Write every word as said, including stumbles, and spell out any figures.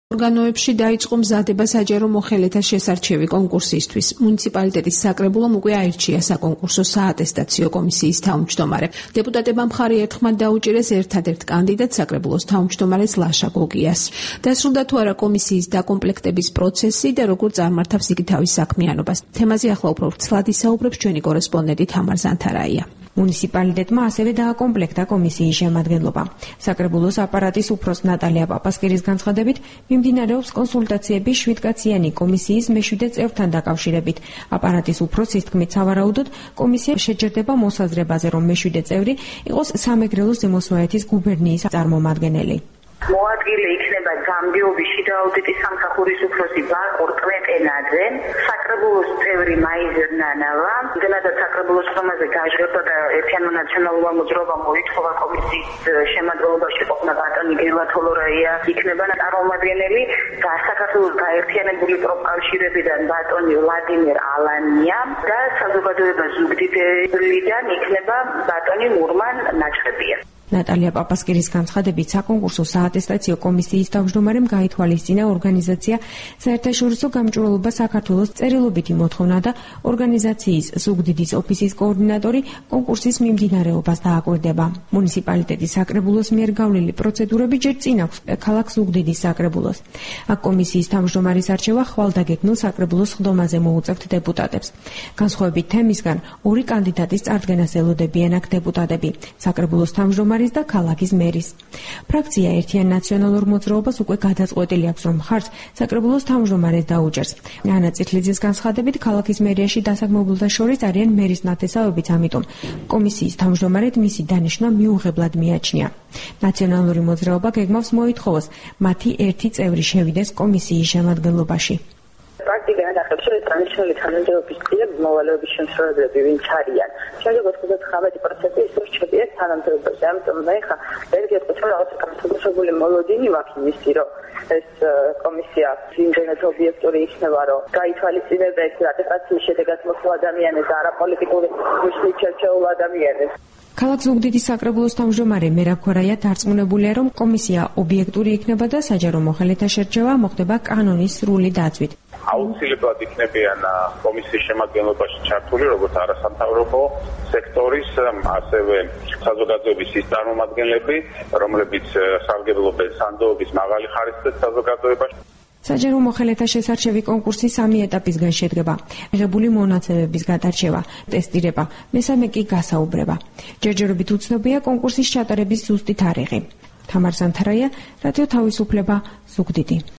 ორგანოებში დაიწყო მზადება საჯარო მოხელეთა შესარჩევი კონკურსისთვის. მუნიციპალიტეტის საკრებულომ უკვე აირჩია საკონკურსო საატესტაციო კომისიის თავმჯდომარე. დეპუტატებმა მხარი ერთხმად დაუჭირეს ერთადერთ კანდიდატ საკრებულოს თავმჯდომარეს ლაშა გოგიას. დასრულდა თუ არა კომისიის დაკომპლექტების პროცესი და როგორ წარმართავს იგი თავის საქმიანობას. თემაზე ახლა უფრო ვრცლად ისაუბრებს ჩვენი კორესპონდენტი თამარ ზანთარაია. მუნიციპალიტეტმა ასევე დააკომპლექტა კომისიის შემადგენლობა. საკრებულოს აპარატის უფროს ნატალია პაპასკირის განცხადებით, მიმდინარეობს კონსულტაციები შვიდკაციანი კომისიის მეშვიდე წევრთან დაკავშირებით. აპარატის უფროსის თქმით, სავარაუდოდ კომისია შეჯერდება მოსაზრებაზე, რომ მეშვიდე წევრი იყოს სამეგრელოს ზემოსვაეთის გუბერნიის წარმომადგენელი. მოადგილე იქნება გამგეობის შიდა აუდიტის სამსახურის უფროსი ბარყურ კვეტენაძე, საკრებულოს წევრი მაიზერ ნანავა, იმდენადაც საკრებულოს ხომაზე გაჟღერდა და ერთიანმა ნაციონალურმა მოძრაობამ მოითხოვა კომისიის შემადგენლობაში ყოფნა ბატონი გელა თოლორაია იქნება წარმომადგენელი და საქართველოს გაერთიანებული პროფკავშირებიდან ბატონი ვლადიმერ ალანია და საზოგადოება ზუგდიდიდან იქნება ბატონი მურმან ნაჩხებია. ნატალია პაპასკირის განცხადებით, საკონკურსო საატესტაციო კომისიის თავმჯდომარემ გაითვალისწინა ორგანიზაცია საერთაშორისო გამჭვირვალობა საქართველოს წერილობითი მოთხოვნა და ორგანიზაციის ზუგდიდის ოფისის კოორდინატორი კონკურსის მიმდინარეობას დააკვირდება. მუნიციპალიტეტის საკრებულოს მიერ გავლილი პროცედურები ჯერ წინ აქვს ქალაქ ზუგდიდის საკრებულოს. აქ კომისიის თავმჯდომარის არჩევა ხვალდაგეგმილ საკრებულოს ხდომაზე მოუწევთ დეპუტატებს. განსხვავებით თემისგან, ორი კანდიდატის წარდგენას ელოდებიან აქ დეპუტატები. საკრებულოს თავმჯდომარე და ქალაქის მერის. ფრაქცია ერთიან ნაციონალურ მოძრაობას უკვე გადაწყვეტილი აქვს, რომ მხარს საკრებულოს თავმჯდომარეს დაუჭერს. ანა წითლიძის განცხადებით, ქალაქის მერიაში დასაგმობლთა შორის არიან მერის ნათესავებიც, ამიტომ კომისიის თავმჯდომარედ მისი დანიშვნა მიუღებლად მიაჩნია. ნაციონალური მოძრაობა გეგმავს მოითხოვოს მათი ერთი წევრი შევიდეს კომისიის შემადგენლობაში. პრაქტიკა ანახებს, რომ ტრადიციული თანამდებობის პირები მოვალეობის შემსრულებლები ვინც არიან. შეიძლება ოცდათხმეტი პროცენტი ისე რჩებიან თანამდებობაზე. ამიტომ მე ხა ვერ გეტყვით, რომ რაღაც განსაკუთრებული მოლოდინი მაქვს იმისი, რომ ეს კომისია იმდენად ობიექტური იქნება, რომ გაითვალისწინებენ ატესტაციის შედეგად მოსულ ადამიანებს და არაპოლიტიკური გუშლის ჩერჩეულ ადამიანებს. ქალაქ ზუგდიდის საკრებულოს თავმჯდომარე მერაბ ქორაია დარწმუნებულია, რომ კომისია ობიექტური იქნება და საჯარო მოხელეთა შერჩევა მოხდება კანონის სრული დაცვით. აუცილებლად იქნებიან კომისიის შემადგენლობაში ჩართული როგორც არასამთავრობო სექტორის, ასევე საზოგადოების ის წარმომადგენლები, რომლებიც სარგებლობენ სანდოობის მაღალი ხარისხის საზოგადოებაში. საჯარო მოხელეთა შესარჩევი კონკურსი სამი ეტაპისგან შედგება. მიღებული მონაცემების გადარჩევა, ტესტირება, მესამე კი გასაუბრება. ჯერჯერობით უცნობია კონკურსის ჩატარების ზუსტი თარიღი. თამარ ზანთარაია, რადიო თავისუფლება, ზუგდიდი.